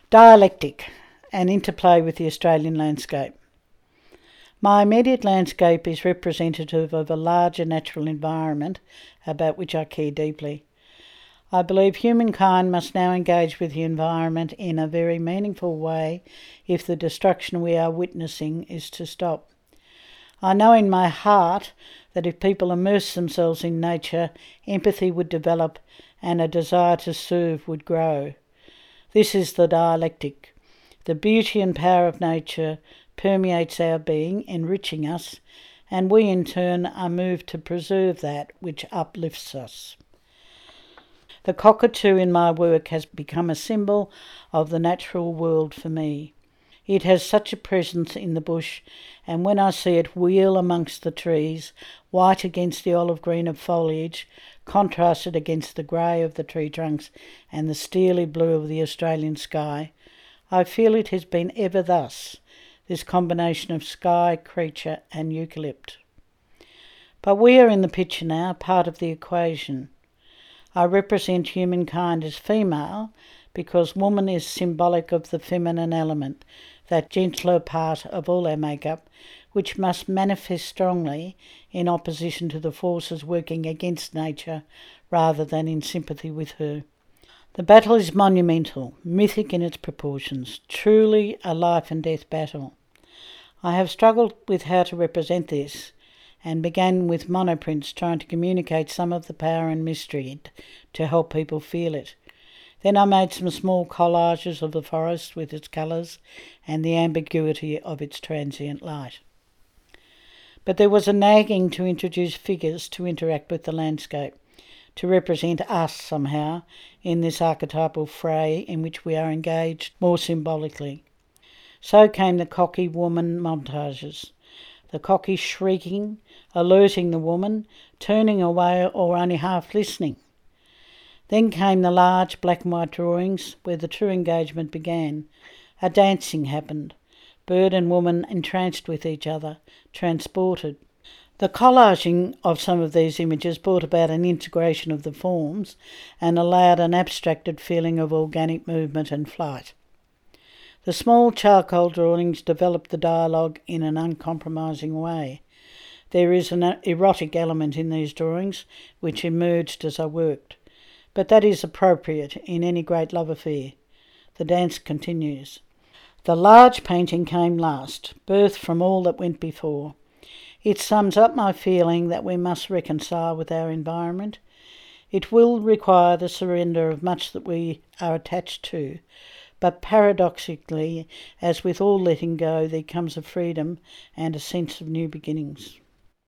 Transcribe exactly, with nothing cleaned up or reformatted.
Dialectic, an interplay with the Australian landscape. My immediate landscape is representative of a larger natural environment about which I care deeply. I believe humankind must now engage with the environment in a very meaningful way if the destruction we are witnessing is to stop. I know in my heart that if people immerse themselves in nature, empathy would develop and a desire to serve would grow. This is the dialectic. The beauty and power of nature permeates our being, enriching us, and we in turn are moved to preserve that which uplifts us. The cockatoo in my work has become a symbol of the natural world for me. It has such a presence in the bush, and when I see it wheel amongst the trees, white against the olive green of foliage, contrasted against the grey of the tree trunks and the steely blue of the Australian sky, I feel it has been ever thus, this combination of sky, creature and eucalypt. But we are in the picture now, part of the equation. I represent humankind as female because woman is symbolic of the feminine element, that gentler part of all our makeup, which must manifest strongly in opposition to the forces working against nature rather than in sympathy with her. The battle is monumental, mythic in its proportions, truly a life and death battle. I have struggled with how to represent this and began with monoprints trying to communicate some of the power and mystery to help people feel it. Then I made some small collages of the forest with its colours and the ambiguity of its transient light. But there was a nagging to introduce figures to interact with the landscape, to represent us somehow in this archetypal fray in which we are engaged more symbolically. So came the cocky woman montages, the cocky shrieking, alerting the woman, turning away or only half listening. Then came the large black and white drawings where the true engagement began. A dancing happened, bird and woman entranced with each other, transported. The collaging of some of these images brought about an integration of the forms and allowed an abstracted feeling of organic movement and flight. The small charcoal drawings developed the dialogue in an uncompromising way. There is an erotic element in these drawings which emerged as I worked. But that is appropriate in any great love affair. The dance continues. The large painting came last, birthed from all that went before. It sums up my feeling that we must reconcile with our environment. It will require the surrender of much that we are attached to, but paradoxically, as with all letting go, there comes a freedom and a sense of new beginnings.